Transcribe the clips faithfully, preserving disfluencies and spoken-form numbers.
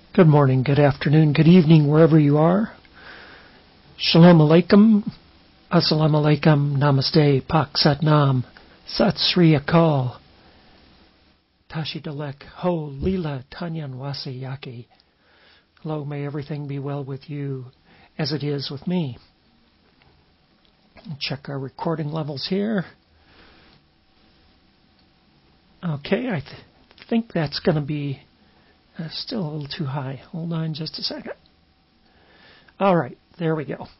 Good morning, good afternoon, good evening, wherever you are. Shalom Alaikum, Assalamu Alaikum, Namaste, Pak Sat Nam, Sat Sri Akal, Tashi Dalek, Ho Lila Tanyan Wasi Yaki. Hello, may everything be well with you as it is with me. Check our recording levels here. Okay, I th- think that's going to be uh, still a little too high. Hold on just a second. All right, there we go.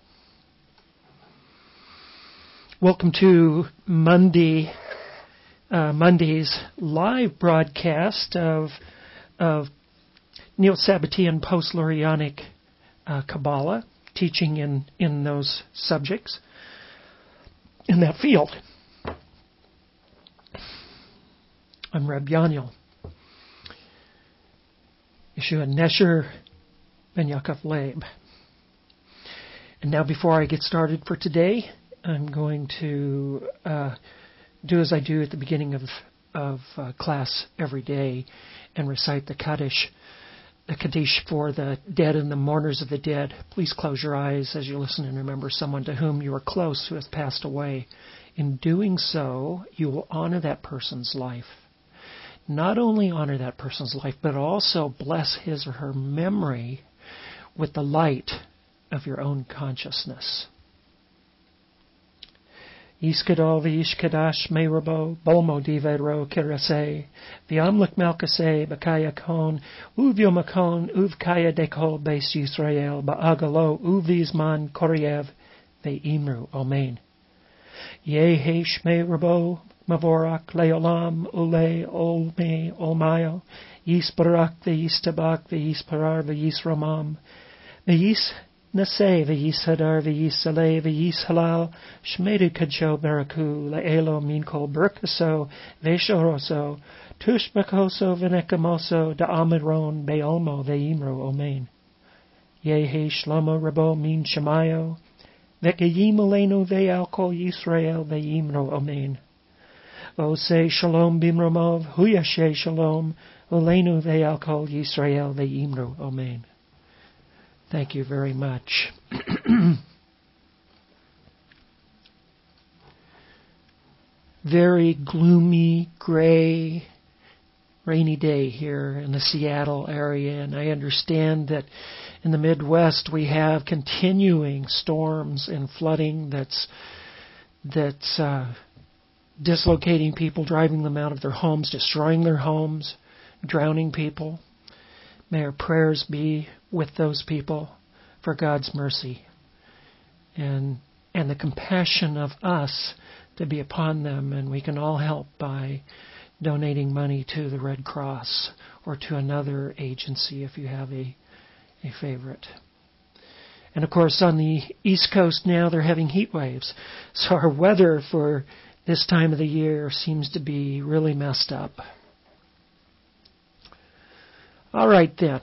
Welcome to Monday, uh, Monday's live broadcast of of Neo-Sabbatean Post-Lurianic uh, Kabbalah, teaching in, in those subjects, in that field. I'm Reb Yaniel. Yeshua Nesher Ben Yaakov Leib. And now before I get started for today, I'm going to uh, do as I do at the beginning of, of uh, class every day and recite the Kaddish, the Kaddish for the dead and the mourners of the dead. Please close your eyes as you listen and remember someone to whom you are close who has passed away. In doing so, you will honor that person's life. Not only honor that person's life, but also bless his or her memory with the light of your own consciousness. Yiskadol v'yishkadash meirabo, bolmo divedro kirase, v'amlik malkase, b'kaya kon, uvyomakon, uvkaya dekol beis Yisrael, ba'agalo, uvizman koriev, ve'imru, Amen. Yehesh meirabo, Mavorak leolam ule olme olmayo yisbarak ve'yistabak ve'yisparar ve'yisramam ve'yis naseh ve'yishadar ve'yisale ve'yishalal shmedu kadsho baraku le'elo minkol berkaso ve'shoroso tushbakoso v'nekamoso da'amiron be'olmo ve'imro omen yehe shlomo rabo min shamayo ve'kayim alenu ve'alkol Yisrael ve'imro omen. O say shalom bimramov, huyashe shalom, olenu ve'alkol Yisrael ve'imru, Amen. Thank you very much. Very gloomy, gray, rainy day here in the Seattle area, and I understand that in the Midwest we have continuing storms and flooding that's that's uh, dislocating people, driving them out of their homes, destroying their homes, drowning people. May our prayers be with those people for God's mercy and and the compassion of us to be upon them. And we can all help by donating money to the Red Cross or to another agency if you have a, a favorite. And of course on the East Coast now they're having heat waves. So our weather for this time of the year seems to be really messed up. All right then.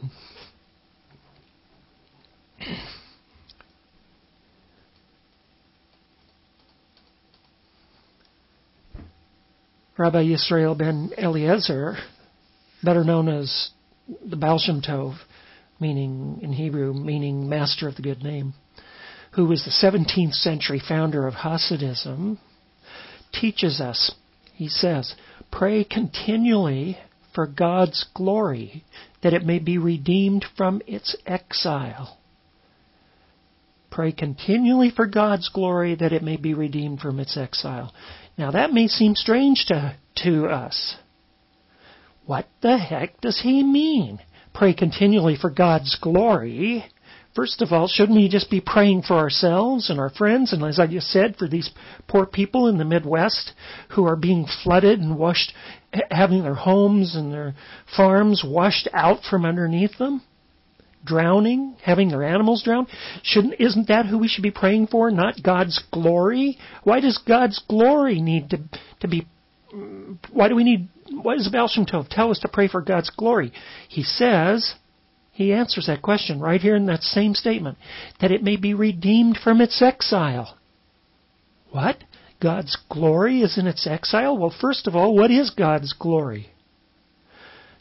Rabbi Yisrael ben Eliezer, better known as the Baal Shem Tov, meaning in Hebrew, meaning master of the good name, who was the seventeenth century founder of Hasidism, teaches us, he says, pray continually for God's glory, that it may be redeemed from its exile. Pray continually for God's glory, that it may be redeemed from its exile. Now that may seem strange to, to us. What the heck does he mean? Pray continually for God's glory. First of all, shouldn't we just be praying for ourselves and our friends, and as I just said, for these poor people in the Midwest who are being flooded and washed, having their homes and their farms washed out from underneath them, drowning, having their animals drowned? Shouldn't, isn't that who we should be praying for, not God's glory? Why does God's glory need to, to be, why do we need, why does the Baal Shem Tov tell us to pray for God's glory? He says, he answers that question right here in that same statement, that it may be redeemed from its exile. What? God's glory is in its exile? Well, first of all, what is God's glory?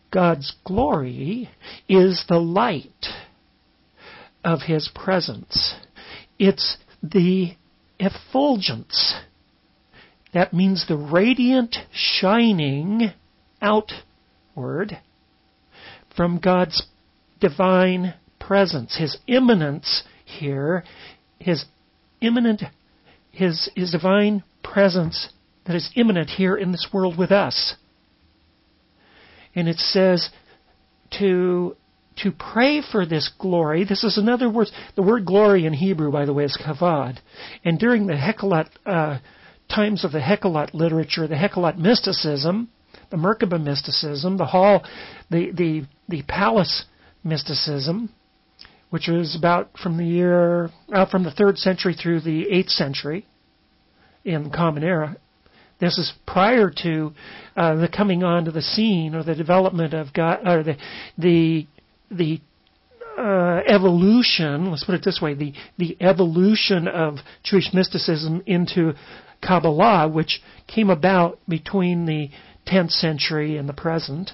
God's glory is the light of His presence. It's the effulgence. That means the radiant shining outward from God's divine presence. His immanence here, His immanent, His, His divine presence that is immanent here in this world with us. And it says to to pray for this glory. This is another word. The word glory in Hebrew, by the way, is kavod. And during the Hekhelot, uh, times of the Hekhelot literature, the Hekhelot mysticism, the Merkaba mysticism, the hall, the, the, the palace mysticism, which was about from the year, uh, from the third century through the eighth century in the Common Era. This is prior to uh, the coming onto the scene or the development of God, or the the the uh, evolution. Let's put it this way: the the evolution of Jewish mysticism into Kabbalah, which came about between the tenth century and the present.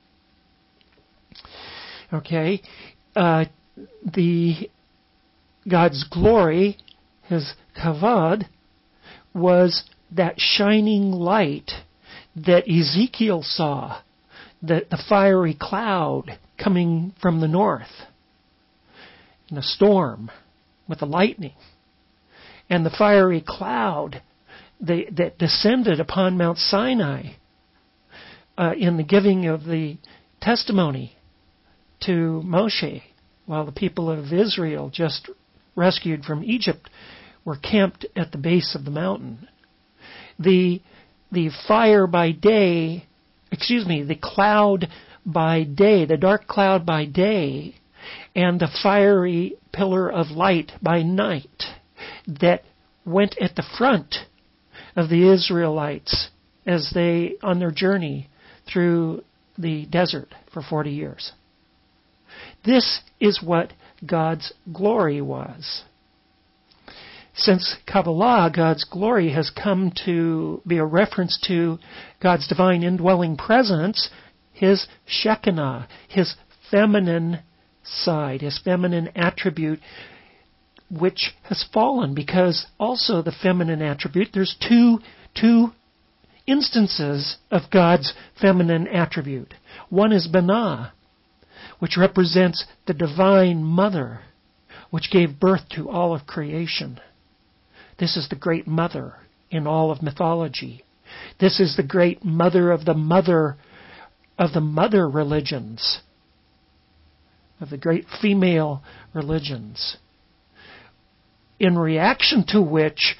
Okay, uh, the God's glory, His kavod, was that shining light that Ezekiel saw, the, the fiery cloud coming from the north, and the storm with the lightning, and the fiery cloud that, that descended upon Mount Sinai uh, in the giving of the testimony to Moshe, while the people of Israel, just rescued from Egypt, were camped at the base of the mountain. The the fire by day, excuse me, the cloud by day, the dark cloud by day, and the fiery pillar of light by night that went at the front of the Israelites as they, on their journey through the desert for forty years. This is what God's glory was. Since Kabbalah, God's glory has come to be a reference to God's divine indwelling presence, His Shekinah, His feminine side, His feminine attribute, which has fallen because also the feminine attribute, there's two, two instances of God's feminine attribute. One is Binah, which represents the divine mother, which gave birth to all of creation. This is the great mother in all of mythology. This is the great mother of the mother of the mother religions, of the great female religions, in reaction to which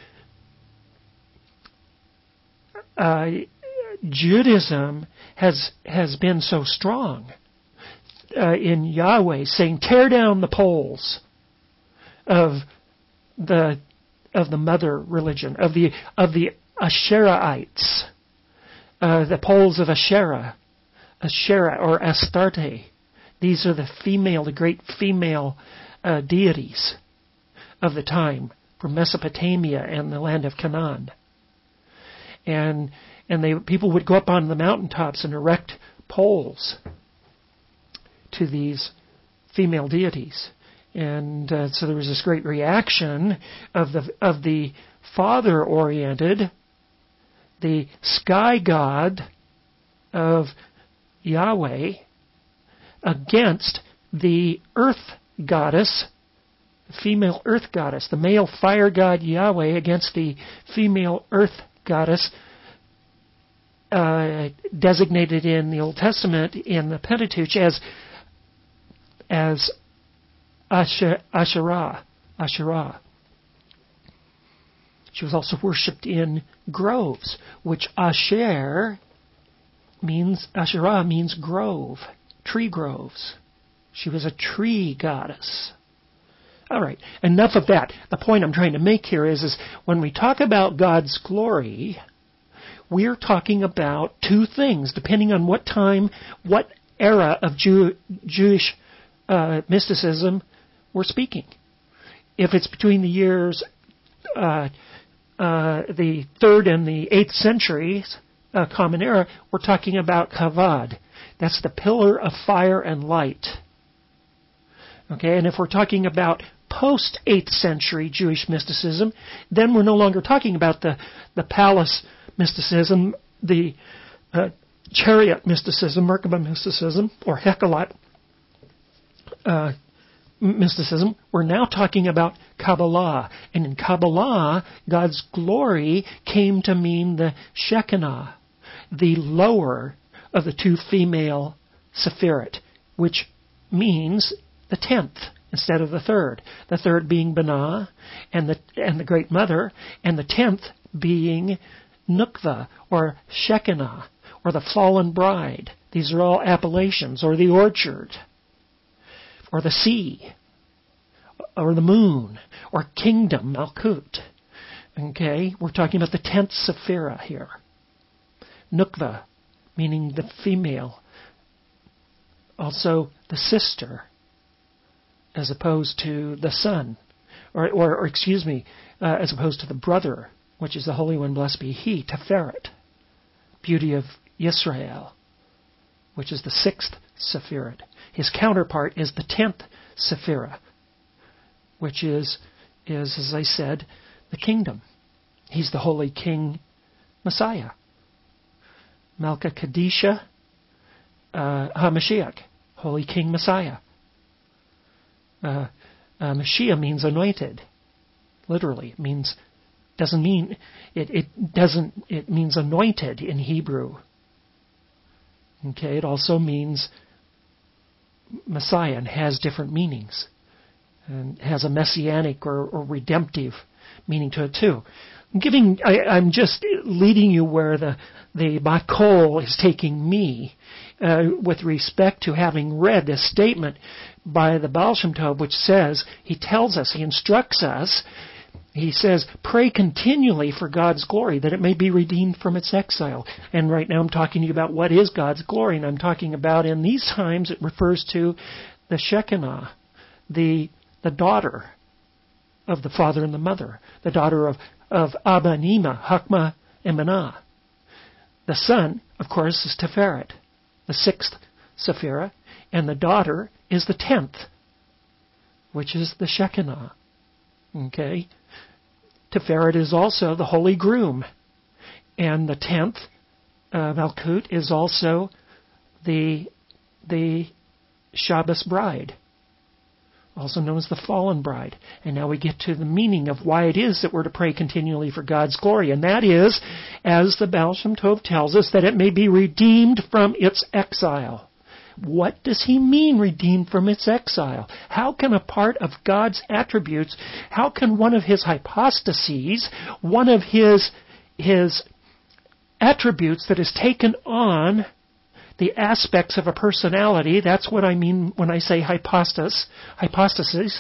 uh, Judaism has has been so strong uh, in Yahweh, saying, "Tear down the poles of the." of the mother religion, of the of the Asheraites, uh, the poles of Asherah, Asherah or Astarte. These are the female, the great female uh, deities of the time from Mesopotamia and the land of Canaan. And and they people would go up on the mountaintops and erect poles to these female deities. And uh, so there was this great reaction of the of the father-oriented, the sky god of Yahweh, against the earth goddess, the female earth goddess, the male fire god Yahweh against the female earth goddess, uh, designated in the Old Testament in the Pentateuch as as Asher, Asherah, Asherah. She was also worshipped in groves, which Asher means, Asherah means grove, tree groves. She was a tree goddess. All right, enough of that. The point I'm trying to make here is, is when we talk about God's glory, we're talking about two things, depending on what time, what era of Jew, Jewish uh, mysticism we're speaking. If it's between the years, uh, uh, the third and the eighth centuries, uh, Common Era, we're talking about kavod. That's the pillar of fire and light. Okay, and if we're talking about post-eighth century Jewish mysticism, then we're no longer talking about the, the palace mysticism, the uh, chariot mysticism, Merkaba mysticism, or Hekalat uh, mysticism. We're now talking about Kabbalah. And in Kabbalah, God's glory came to mean the Shekinah, the lower of the two female Sephirot, which means the tenth instead of the third. The third being Binah and the and the Great Mother, and the tenth being Nukva or Shekinah or the fallen bride. These are all appellations, or the orchard, or the sea, or the moon, or kingdom, Malkut. Okay, we're talking about the tenth Sephirah here. Nukva, meaning the female. Also the sister, as opposed to the son, or, or, or excuse me, uh, as opposed to the brother, which is the Holy One, blessed be He, Teferet, beauty of Yisrael, which is the sixth Sephirah. His counterpart is the tenth Sephirah, which is, is, as I said, the kingdom. He's the Holy King Messiah. Malka Kadisha uh, HaMashiach, Holy King Messiah. Uh, uh, Mashiach means anointed. Literally, it means doesn't mean it. It doesn't. It means anointed in Hebrew. Okay, it also means Messiah and has different meanings, and has a messianic or, or redemptive meaning to it too. I'm giving. I, I'm just leading you where the the Makol is taking me uh, with respect to having read this statement by the Baal Shem Tov, which says, he tells us, he instructs us, he says, pray continually for God's glory, that it may be redeemed from its exile. And right now I'm talking to you about what is God's glory, and I'm talking about in these times it refers to the Shekinah, the the daughter of the father and the mother, the daughter of, of Abba and Ima, Hakma and Manah. The son, of course, is Teferet, the sixth Sephirah, and the daughter is the tenth, which is the Shekinah. Okay? Teferet is also the holy groom. And the tenth, uh, Malkut, is also the, the Shabbos bride, also known as the fallen bride. And now we get to the meaning of why it is that we're to pray continually for God's glory. And that is, as the Baal Shem Tov tells us, that it may be redeemed from its exile. What does he mean, redeemed from its exile? How can a part of God's attributes, how can one of his hypostases, one of his, his attributes that is taken on the aspects of a personality, that's what I mean when I say hypostas, hypostasis.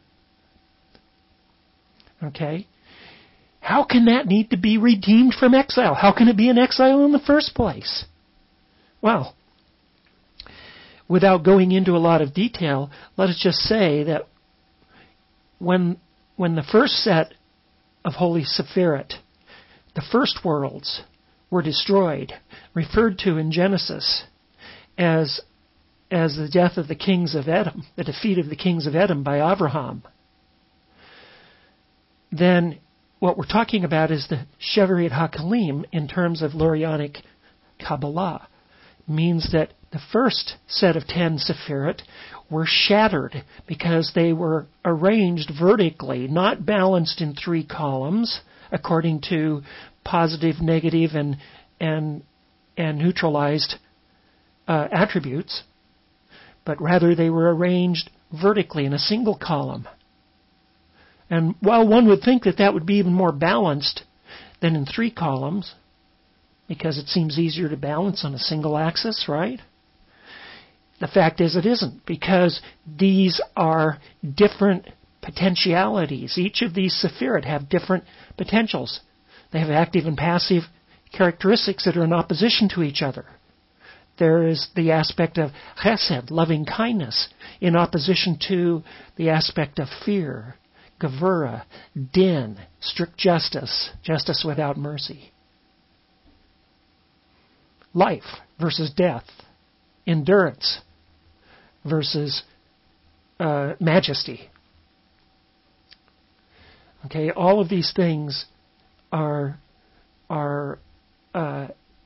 Okay? How can that need to be redeemed from exile? How can it be in exile in the first place? Well, without going into a lot of detail, let us just say that when when the first set of Holy Sephirot, the first worlds, were destroyed, referred to in Genesis as as the death of the kings of Edom, the defeat of the kings of Edom by Abraham, then what we're talking about is the Sheveriat HaKalim in terms of Lurianic Kabbalah. It means that the first set of ten Sephirot were shattered because they were arranged vertically, not balanced in three columns, according to positive, negative, and and and neutralized uh, attributes, but rather they were arranged vertically in a single column. And while one would think that that would be even more balanced than in three columns, because it seems easier to balance on a single axis, right? The fact is it isn't, because these are different potentialities. Each of these Sephirot have different potentials. They have active and passive characteristics that are in opposition to each other. There is the aspect of chesed, loving kindness, in opposition to the aspect of fear, gevurah, din, strict justice, justice without mercy. Life versus death. endurance versus uh, majesty. Okay, all of these things are are uh,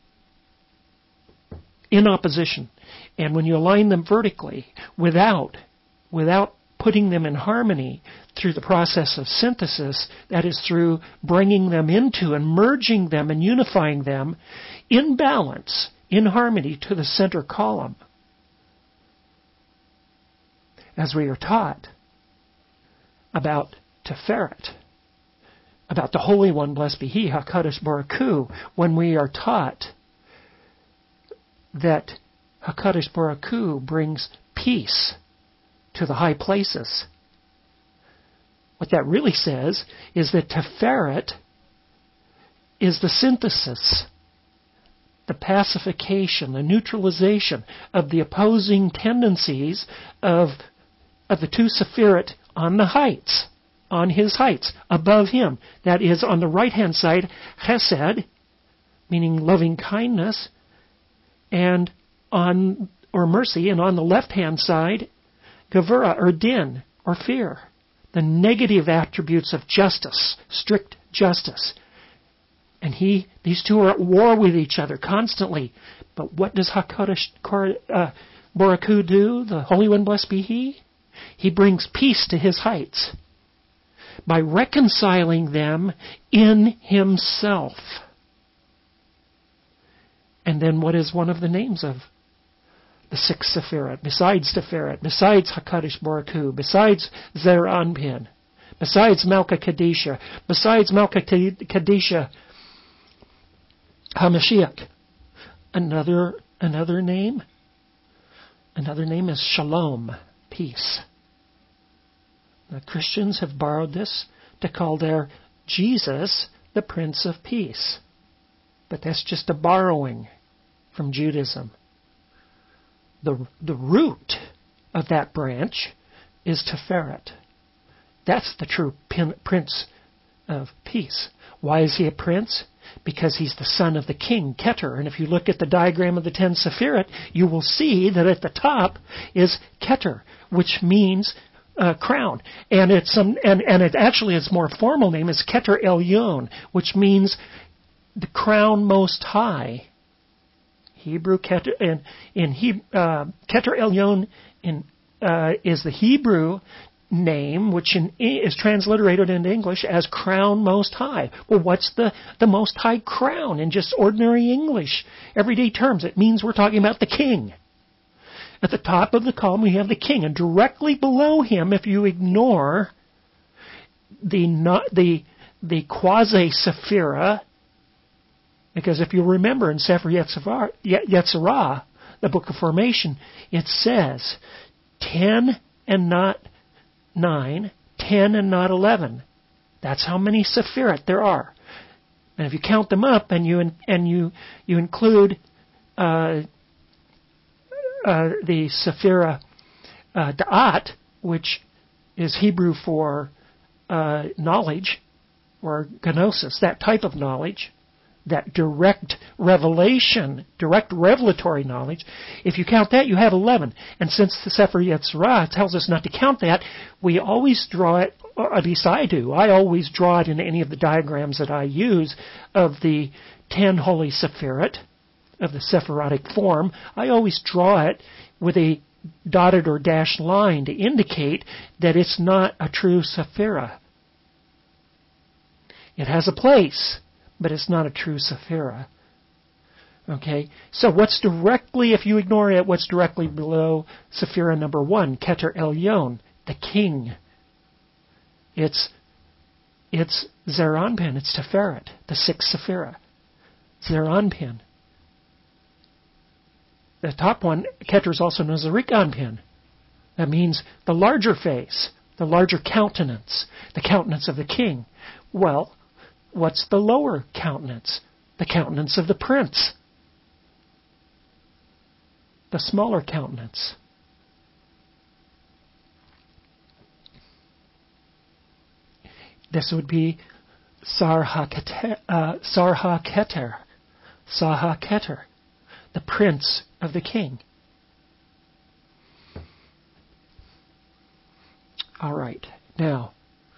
in opposition, and when you align them vertically, without without putting them in harmony through the process of synthesis, that is through bringing them into and merging them and unifying them in balance, in harmony to the center column, as we are taught about Tiferet, about the Holy One, blessed be He, HaKadosh Baruch Hu, when we are taught that HaKadosh Baruch Hu brings peace to the high places. What that really says is that Tiferet is the synthesis, the pacification, the neutralization of the opposing tendencies of, of the two Sephirot on the heights, on his heights, above him. That is, on the right-hand side, Chesed, meaning loving kindness, and on or mercy, and on the left-hand side, Gevurah, or din, or fear, the negative attributes of justice, strict justice. And he, these two are at war with each other constantly. But what does HaKadosh uh, Baruch Hu do, the Holy One, blessed be He? He brings peace to his heights by reconciling them in himself. And then what is one of the names of the six Sephirot, besides Tiferet, besides HaKadosh Baruch Hu, besides Zer Anpin, besides Malka Kadisha, besides Malka Kadisha HaMashiach? Another, another name? Another name is Shalom, peace. The Christians have borrowed this to call their Jesus the Prince of Peace. But that's just a borrowing from Judaism. The, the root of that branch is Tiferet. That's the true pin, Prince of Peace. Why is he a prince? Because he's the son of the king, Keter. And if you look at the diagram of the ten Sephirot, you will see that at the top is Keter, which means uh, crown. And it's um, and, and it actually, its more formal name is Keter Elyon, which means the crown most high. Hebrew Keter, in, in he, uh, Keter Elyon in, uh, is the Hebrew name, which in, is transliterated into English as crown most high. Well, what's the, the most high crown in just ordinary English, everyday terms? It means we're talking about the king. At the top of the column, we have the king, and directly below him, if you ignore the not, the the quasi Sephira, because if you remember in Sefer Yetzirah, Yetzirah, the book of formation, it says ten and not nine, ten and not eleven. That's how many Sephirot there are. And if you count them up and you and you you include uh, uh, the Sephira uh, Da'at, which is Hebrew for uh, knowledge or gnosis, that type of knowledge, that direct revelation, direct revelatory knowledge, if you count that, you have eleven. And since the Sefer Yetzirah tells us not to count that, we always draw it, or at least I do, I always draw it in any of the diagrams that I use of the ten holy Sephirot, of the Sephirotic form. I always draw it with a dotted or dashed line to indicate that it's not a true Sephirah. It has a place, but it's not a true Sephirah. Okay? So what's directly, if you ignore it, what's directly below Sephirah number one? Keter Elyon, the king. It's it's Zer Anpin, it's Tiferet, the sixth Sephirah. Zer Anpin. The top one, Keter, is also known as the Rik Anpin. That means the larger face, the larger countenance, the countenance of the king. Well, what's the lower countenance? The countenance of the prince. The smaller countenance. This would be Sarha Keter, uh, Sarha Keter, Sarha Keter, the prince of the king. All right. Now,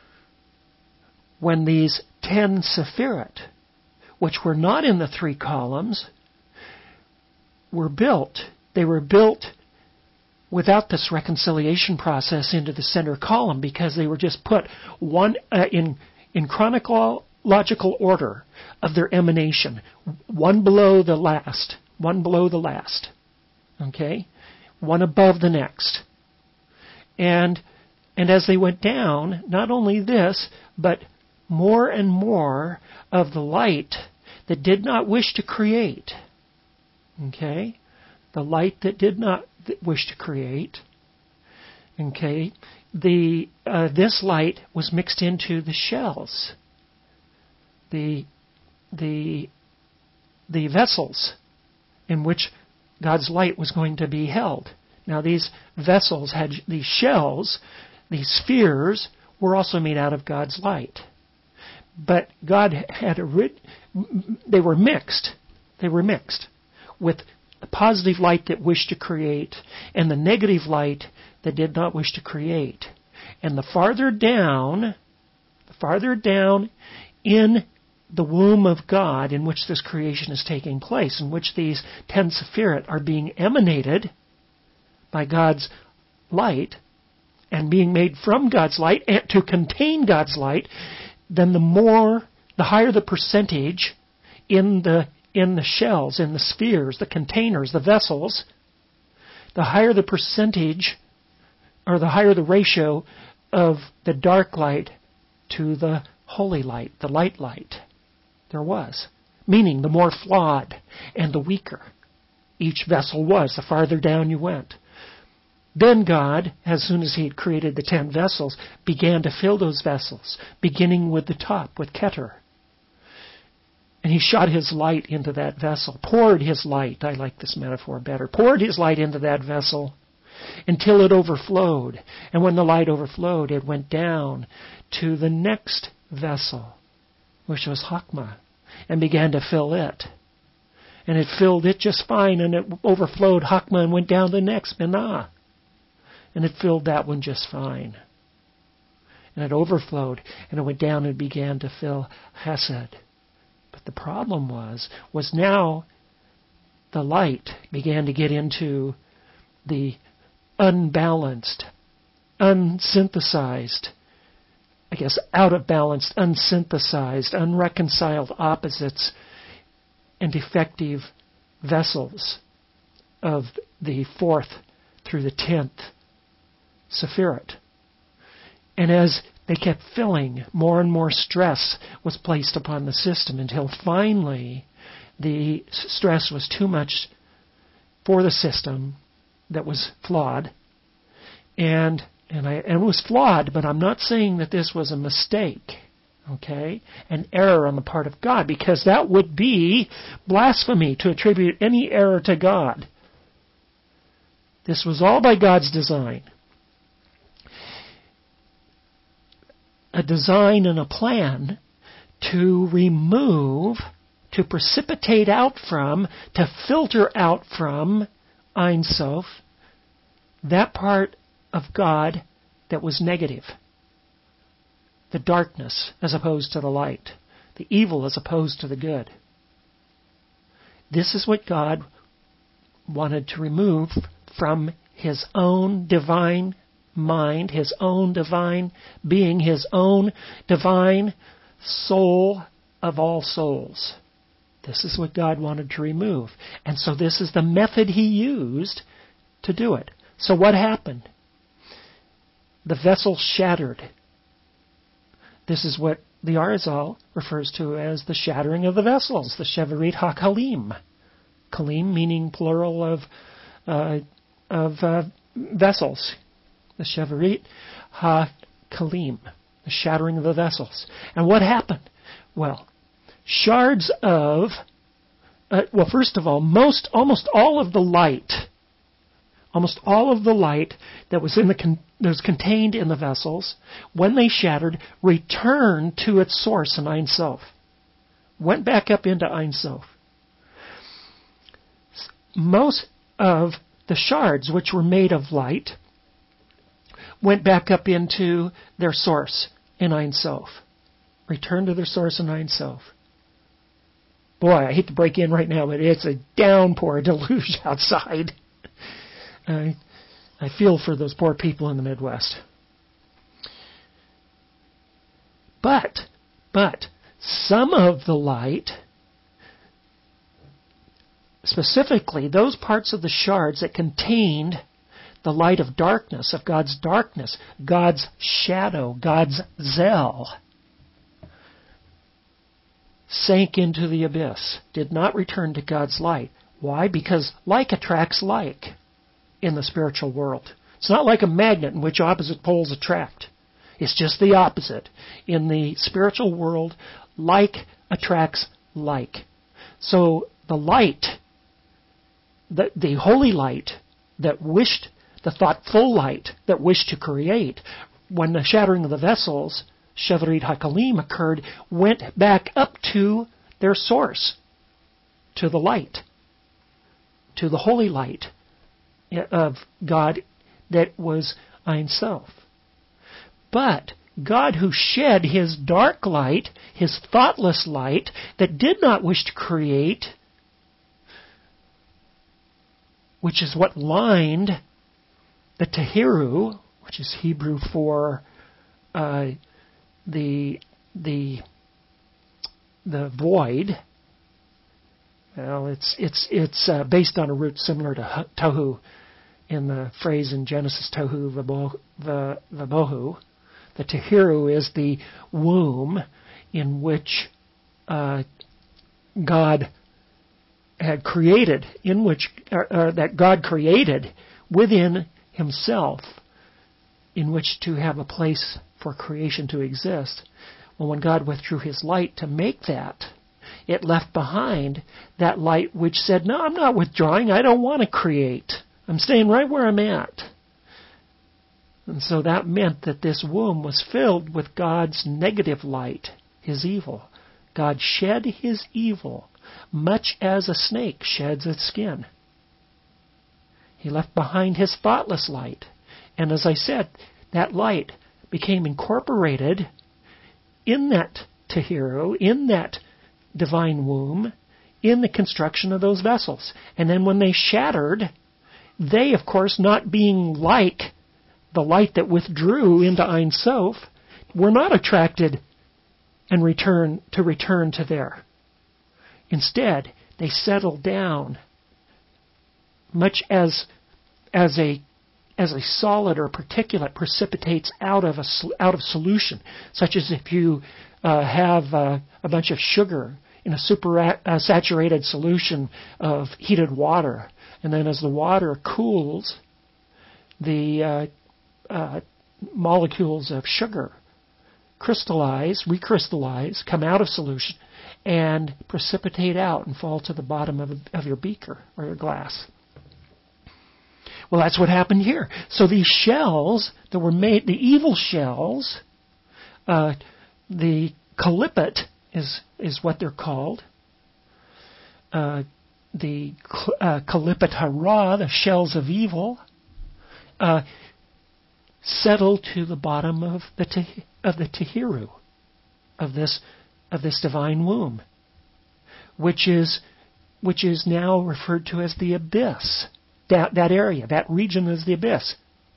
when these ten Sephirot, which were not in the three columns, were built, they were built without this reconciliation process into the center column, because they were just put one uh, in in chronological order of their emanation, one below the last, one below the last, okay, one above the next, and and as they went down, not only this, but more and more of the light that did not wish to create, okay, the light that did not wish to create, okay, the uh, this light was mixed into the shells, the the the vessels in which God's light was going to be held. Now these vessels had these shells, these spheres were also made out of God's light, but God had a rid- they were mixed, they were mixed with the positive light that wished to create and the negative light that did not wish to create. And the farther down, the farther down in the womb of God in which this creation is taking place, in which these ten Sephirot are being emanated by God's light and being made from God's light and to contain God's light, then the more, the higher the percentage in the in the shells, in the spheres, the containers, the vessels, the higher the percentage, or the higher the ratio of the dark light to the holy light, the light light there was. Meaning the more flawed and the weaker each vessel was, the farther down you went. Then God, as soon as He had created the ten vessels, began to fill those vessels, beginning with the top, with Keter. And He shot His light into that vessel, poured His light, I like this metaphor better, poured His light into that vessel until it overflowed. And when the light overflowed, it went down to the next vessel, which was Chokmah, and began to fill it. And it filled it just fine, and it overflowed Chokmah and went down to the next, Binah. And it filled that one just fine. And it overflowed, and it went down and began to fill Chesed. But the problem was, was now the light began to get into the unbalanced, unsynthesized, I guess out of balance, unsynthesized, unreconciled opposites and defective vessels of the fourth through the tenth Sephirot. And as they kept filling, more and more stress was placed upon the system until finally the stress was too much for the system that was flawed. And and, I, and it was flawed, but I'm not saying that this was a mistake, okay, an error on the part of God, because that would be blasphemy to attribute any error to God. This was all by God's design. A design and a plan to remove, to precipitate out from, to filter out from Ein Sof, that part of God that was negative. The darkness as opposed to the light. The evil as opposed to the good. This is what God wanted to remove from His own divine mind, His own divine being, His own divine soul of all souls. This is what God wanted to remove. And so this is the method He used to do it. So what happened? The vessel shattered. This is what the Arizal refers to as the shattering of the vessels, the Shevarit HaKalim. Kalim meaning plural of uh, of uh, vessels. The Shevarit HaKalim, the shattering of the vessels. And what happened? Well, shards of, uh, well, first of all, most, almost all of the light, almost all of the light that was in the con- that was contained in the vessels, when they shattered, returned to its source in Ein Sof. Went back up into Ein Sof. Most of the shards, which were made of light, went back up into their source in Ein Sof. Returned to their source in Ein Sof. Boy, I hate to break in right now, but it's a downpour deluge outside. I, I feel for those poor people in the Midwest. But, but, some of the light, specifically those parts of the shards that contained the light of darkness, of God's darkness, God's shadow, God's zeal, sank into the abyss, did not return to God's light. Why? Because like attracts like in the spiritual world. It's not like a magnet in which opposite poles attract. It's just the opposite. In the spiritual world, like attracts like. So the light, the, the holy light that wished, the thoughtful light that wished to create, when the shattering of the vessels, Shevarit HaKalim, occurred, went back up to their source, to the light, to the holy light of God that was Ein Sof. But God, who shed His dark light, His thoughtless light, that did not wish to create, which is what lined the Tehiru, which is Hebrew for uh, the the the void. Well, it's it's it's uh, based on a root similar to tohu, in the phrase in Genesis, tohu v'bohu. The Tehiru is the womb in which uh, God had created, in which uh, uh, that God created within Himself, in which to have a place for creation to exist. Well, when God withdrew His light to make that, it left behind that light which said, no, I'm not withdrawing. I don't want to create. I'm staying right where I'm at. And so that meant that this womb was filled with God's negative light, His evil. God shed His evil, much as a snake sheds its skin. He left behind His thoughtless light. And as I said, that light became incorporated in that Tehiru, in that divine womb, in the construction of those vessels. And then when they shattered, they, of course, not being like the light that withdrew into Ein Sof, were not attracted and return to return to there. Instead, they settled down, much as as a as a solid or particulate precipitates out of a out of solution, such as if you uh, have uh, a bunch of sugar in a super uh, saturated solution of heated water, and then as the water cools, the uh, uh, molecules of sugar crystallize, recrystallize, come out of solution, and precipitate out and fall to the bottom of, of your beaker or your glass. Well, that's what happened here. So these shells that were made, the evil shells, uh, the kalipit is is what they're called. Uh, the uh, kalipit hara, the shells of evil, uh, settle to the bottom of the te- of the Tehiru, of this of this divine womb, which is which is now referred to as the abyss. That that area, that region is the abyss.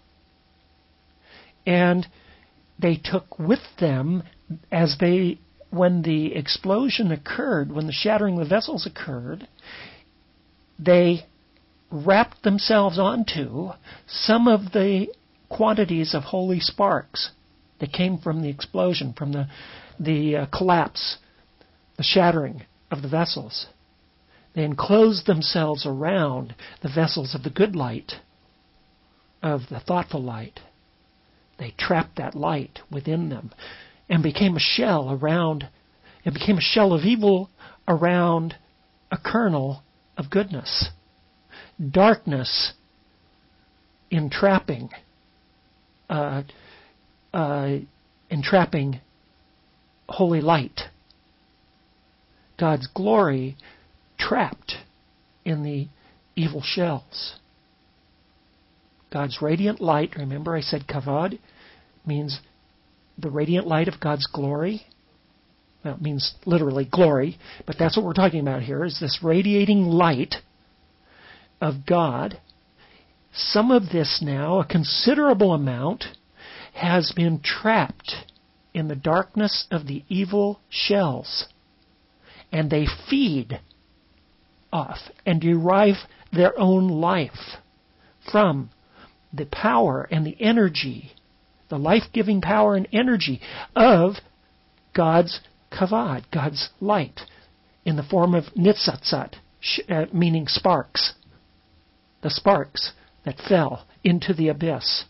And they took with them, as they, when the explosion occurred, when the shattering of the vessels occurred, they wrapped themselves onto some of the quantities of holy sparks that came from the explosion, from the the uh, collapse, the shattering of the vessels. They enclosed themselves around the vessels of the good light, of the thoughtful light. They trapped that light within them and became a shell around, it became a shell of evil around a kernel of goodness. Darkness entrapping, uh, uh, entrapping holy light. God's glory trapped in the evil shells. God's radiant light. Remember I said kavod means the radiant light of God's glory. Well, it means literally glory, but that's what we're talking about here, is this radiating light of God. Some of this now, a considerable amount, has been trapped in the darkness of the evil shells. And they feed off and derive their own life from the power and the energy, the life-giving power and energy of God's kavod, God's light, in the form of nitzatzat, uh, meaning sparks. The sparks that fell into the abyss.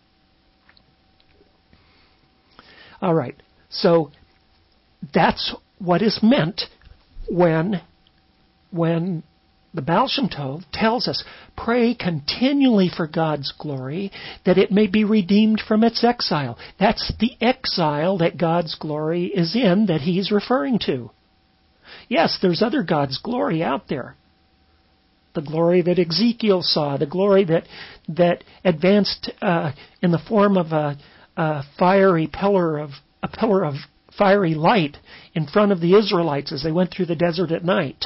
All right, so that's what is meant when, when the Baal Shem Tov tells us, pray continually for God's glory, that it may be redeemed from its exile. That's the exile that God's glory is in that he's referring to. Yes, there's other God's glory out there. The glory that Ezekiel saw, the glory that that advanced uh, in the form of a, a fiery pillar of a pillar of fiery light in front of the Israelites as they went through the desert at night.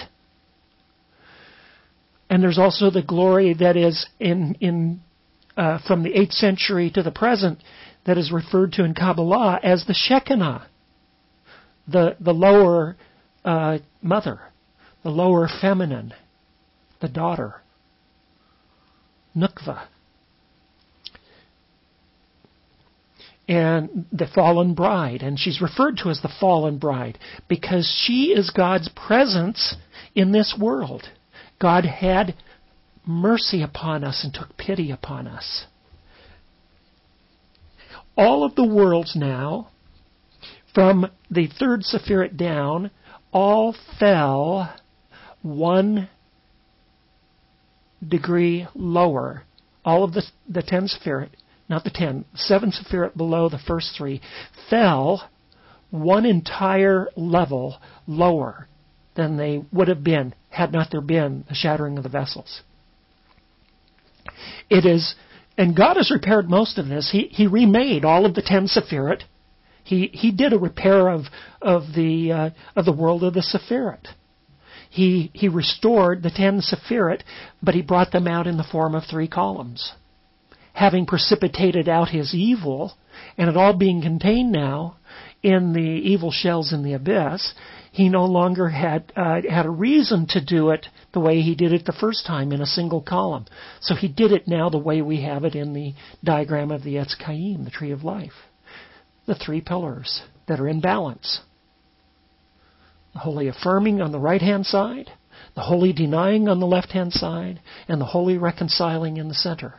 And there's also the glory that is in in uh, from the eighth century to the present that is referred to in Kabbalah as the Shekinah, the the lower uh, mother, the lower feminine, the daughter, Nukva, and the fallen bride. And she's referred to as the fallen bride because she is God's presence in this world. God had mercy upon us and took pity upon us. All of the worlds now, from the third Sephirot down, all fell one degree lower. All of the, the ten Sephirot, not the ten, seven Sephirot below the first three, fell one entire level lower than they would have been had not there been the shattering of the vessels. It is, and God has repaired most of this. He He remade all of the ten Sephirot. He He did a repair of of the uh, of the world of the Sephirot. He He restored the ten Sephirot, but He brought them out in the form of three columns, having precipitated out His evil, and it all being contained now in the evil shells in the abyss. He no longer had uh, had a reason to do it the way he did it the first time in a single column. So he did it now the way we have it in the diagram of the Etz Chaim, the tree of life. The three pillars that are in balance. The holy affirming on the right-hand side, the holy denying on the left-hand side, and the holy reconciling in the center.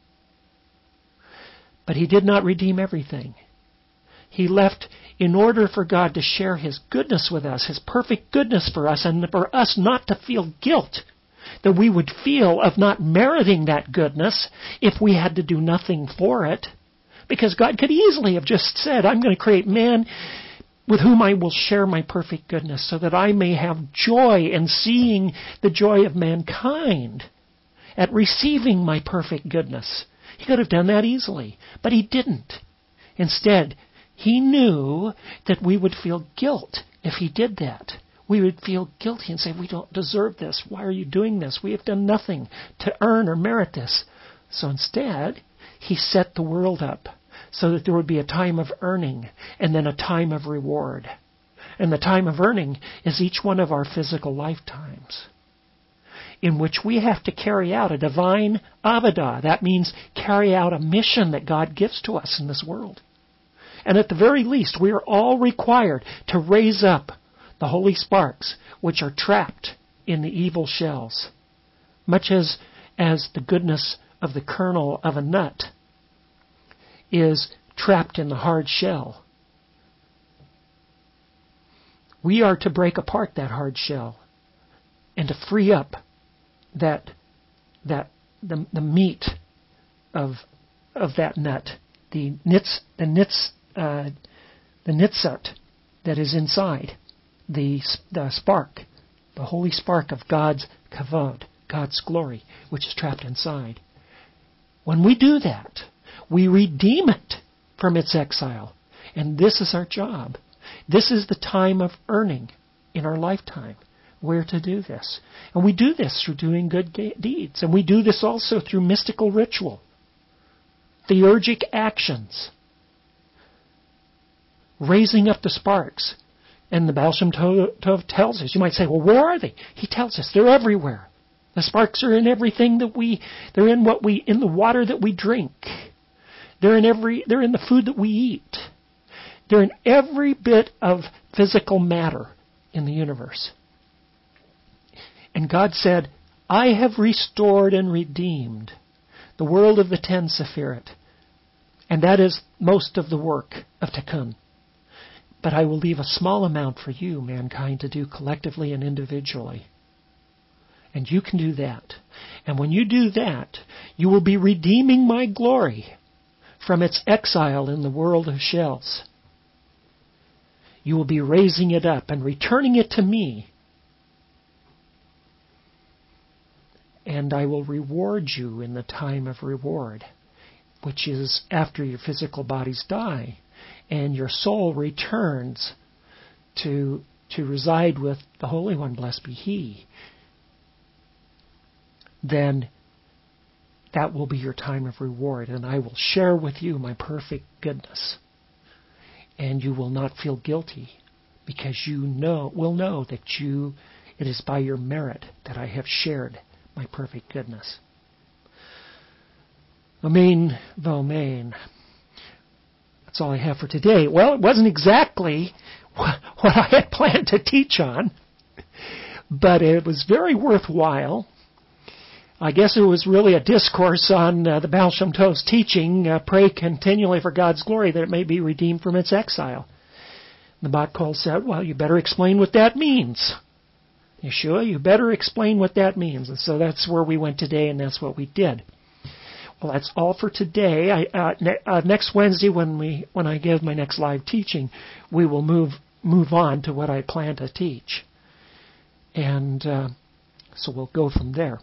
But he did not redeem everything. He left, in order for God to share His goodness with us, His perfect goodness for us, and for us not to feel guilt that we would feel of not meriting that goodness if we had to do nothing for it. Because God could easily have just said, I'm going to create man with whom I will share my perfect goodness so that I may have joy in seeing the joy of mankind at receiving my perfect goodness. He could have done that easily, but He didn't. Instead, He knew that we would feel guilt if He did that. We would feel guilty and say, we don't deserve this. Why are you doing this? We have done nothing to earn or merit this. So instead, He set the world up so that there would be a time of earning and then a time of reward. And the time of earning is each one of our physical lifetimes, in which we have to carry out a divine avodah. That means carry out a mission that God gives to us in this world. And at the very least, we are all required to raise up the holy sparks which are trapped in the evil shells, much as, as the goodness of the kernel of a nut is trapped in the hard shell. We are to break apart that hard shell and to free up that that the, the meat of of that nut, the nitz the nitz uh, the nitzat that is inside, the the spark, the holy spark of God's kavod, God's glory, which is trapped inside. When we do that, we redeem it from its exile. And this is our job. This is the time of earning in our lifetime. We're to do this. And we do this through doing good deeds. And we do this also through mystical ritual, theurgic actions, raising up the sparks. And the Baal Shem Tov tells us, you might say, well, where are they? He tells us they're everywhere. The sparks are in everything that we, they're in what we, in the water that we drink. They're in every, they're in the food that we eat. They're in every bit of physical matter in the universe. And God said, I have restored and redeemed the world of the ten Sephirot. And that is most of the work of Tikkun. But I will leave a small amount for you, mankind, to do collectively and individually. And you can do that. And when you do that, you will be redeeming my glory from its exile in the world of shells. You will be raising it up and returning it to me. And I will reward you in the time of reward, which is after your physical bodies die and your soul returns to, to reside with the Holy One, blessed be He. Then that will be your time of reward, and I will share with you my perfect goodness. And you will not feel guilty, because you know will know that you it is by your merit that I have shared my perfect goodness. Amen, Amen. That's all I have for today. Well, it wasn't exactly what I had planned to teach on, but it was very worthwhile. I guess it was really a discourse on uh, the Baal Shem Tov's teaching, uh, pray continually for God's glory that it may be redeemed from its exile. The Bat Kol said, well, you better explain what that means. Yeshua, you better explain what that means. And so that's where we went today, and that's what we did. Well, that's all for today. I, uh, ne- uh, next Wednesday, when we when I give my next live teaching, we will move move on to what I plan to teach. And uh, so we'll go from there.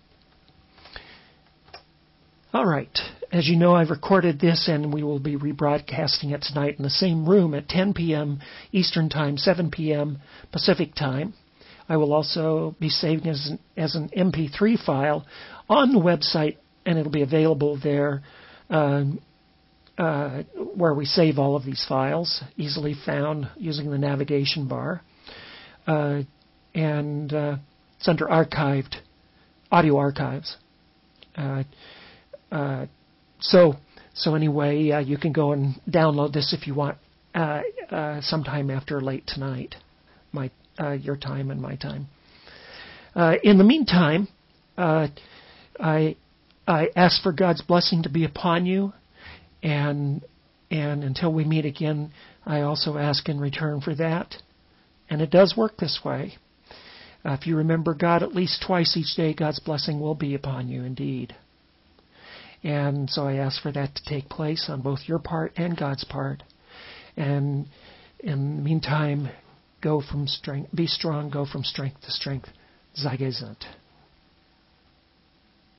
All right. As you know, I've recorded this, and we will be rebroadcasting it tonight in the same room at ten p.m. Eastern Time, seven p.m. Pacific Time. I will also be saving as an, as an M P three file on the website, and it'll be available there uh, uh, where we save all of these files, easily found using the navigation bar. Uh, and uh, it's under archived, audio archives. Uh, Uh, so, so anyway, uh, you can go and download this if you want uh, uh, sometime after late tonight, my uh, your time and my time. Uh, in the meantime, uh, I I ask for God's blessing to be upon you, and and until we meet again, I also ask in return for that, and it does work this way. Uh, if you remember God at least twice each day, God's blessing will be upon you indeed. And so I ask for that to take place on both your part and God's part. And in the meantime, go from strength, be strong, go from strength to strength. Sei gesund.